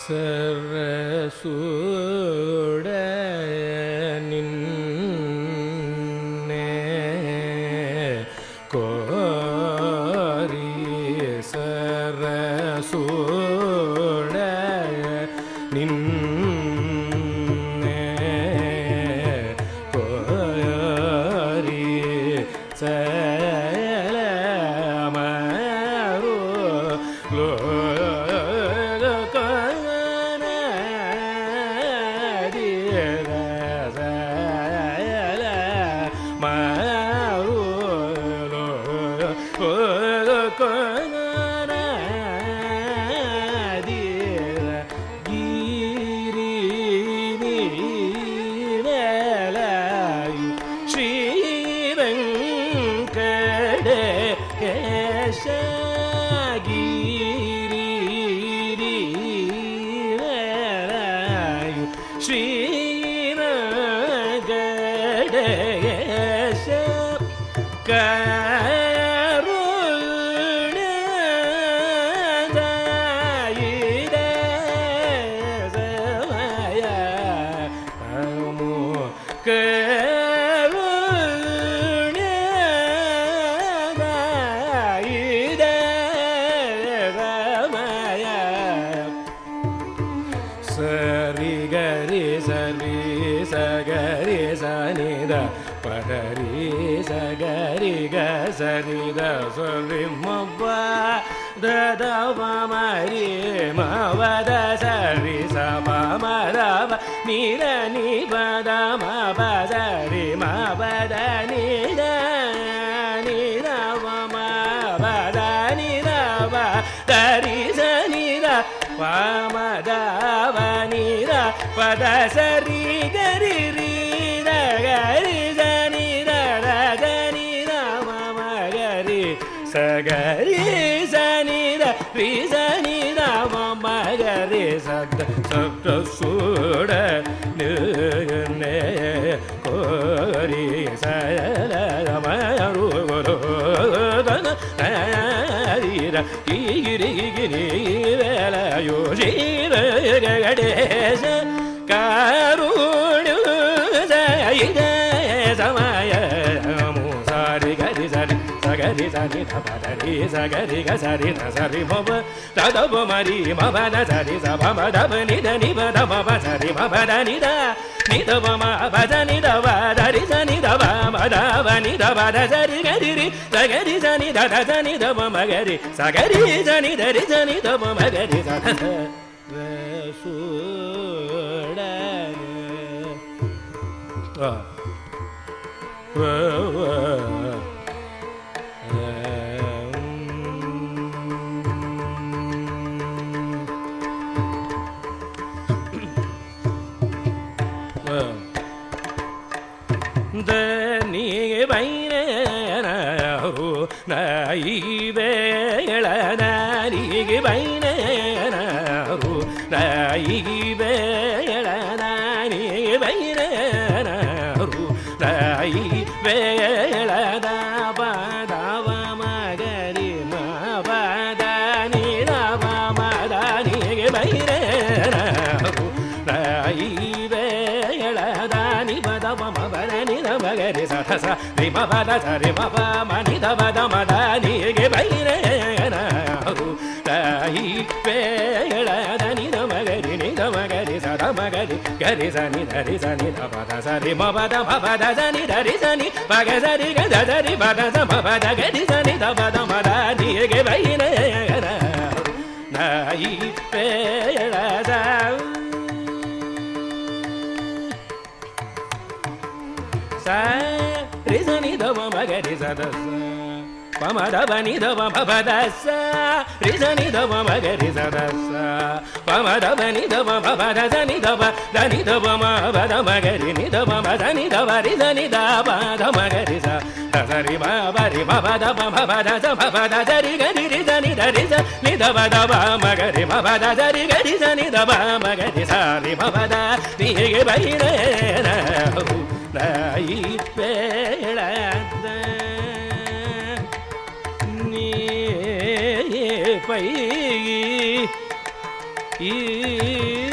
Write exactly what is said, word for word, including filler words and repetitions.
சரசுடனின்னே கோரி சரசுடனின்னே கோரி சலமரு லோ சரித சொல்லி மப்பா ததவ மரி மவத சரி சபமரவ நீர நிபத மபதரி மபத நீர நீரவ மபத நீரவ தரி சனித பமதவ நீர பத சரி கரி ரீர கரி சகரி சனித ரிசனித மகரி சப்த சப்த சூட நே கோரி சலமரு கிரி கிரி வேலையோ ஸ்ரீர கணேச கருணு சமய மூசாரி கரி சரி சகரி சரி தபதரி சகரி கசரி தசரி மப ததப மரி மபத சரி சபம தப நித நிபத மப சரி மபத நித நிதப மபத நிதப தரி சனி தப மதப நிதப தசரி கரிரி சகரி சனி தத சனி தப மகரி சகரி சனி தரி சனி தப மகரி சத ரசூட ஆ நீ வைனரு நைவேளனீகி வைனரு நைவேளனீ வைனரு நைவேளத பதவ மகரி மபத நிரவ மதனீகி வைனரு நைவேளத நிபதவ மபத நிரவகரி சதச ரிமபத சரிமப மனிதபத மதனீகி வைனரு நைவேளத நிரமகரி நிரமகரி சதமகரி கரி சனி தரி சனி தபத சரி மபத மபத சனி தரி சனி பக சரி கத சரி பத சமபத கரி சனி தபத மதனீகி வைனரு நைவேளத ரிசனி தவ மகரி சதச பமதவ நிதவ பபதச ரிசனி தவ மகரி சதச பமதவ நிதவ பபதச நிதவ தனி தவ மபத மகரி நிதவ மதனி தவ ரிசனி தபத மகரி ச தசரி மபரி மபத பபதச பபத சரி கரி ரிசனி தரி ச நிதவ தவ மகரி மபத சரி கரி சனி தவ மகரி சரி மபத நீகி வைனரு நைவேளத நீ பை ஈ